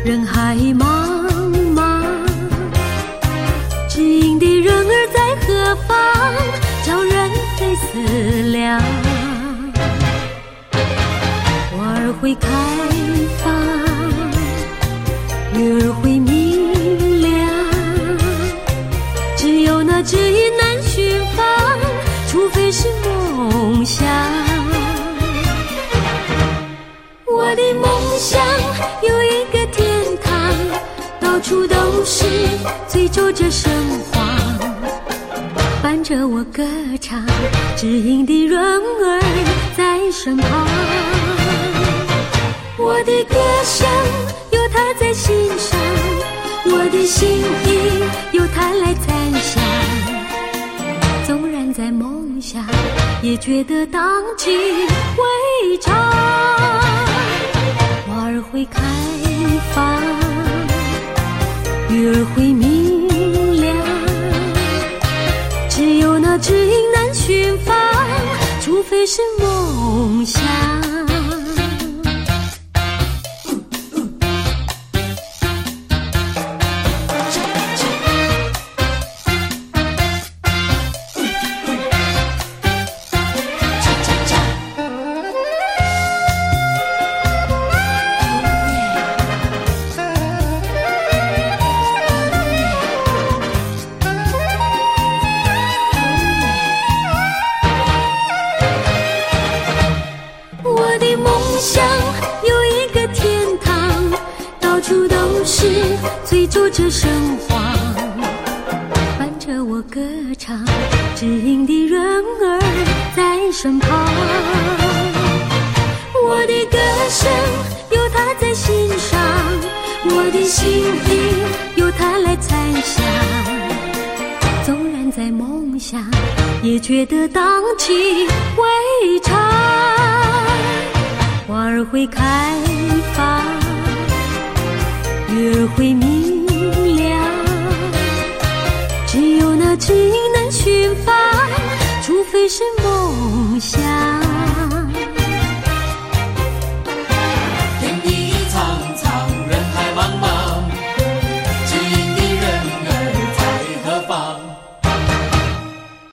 人海茫茫，指引的人儿在何方，叫人非思量。花儿会开放，月儿会明亮，只有那指引难寻访，除非是梦想。我的梦想有一个天堂，到处都是醉酒着生活，伴着我歌唱，指引的人儿在身旁。我的歌声有他在心上，我的心意有他来赞赏，纵然在梦想，也觉得荡气回肠。花儿会开放，月儿会明亮，只有那指引难寻访，除非是梦想。醉酒着生活，伴着我歌唱，指引的人儿在身旁。我的歌声有他在心上，我的心意有他来赞赏，纵然在梦想，也觉得荡气回肠。花儿会开放，月儿会明亮，只有那指引难寻访，除非是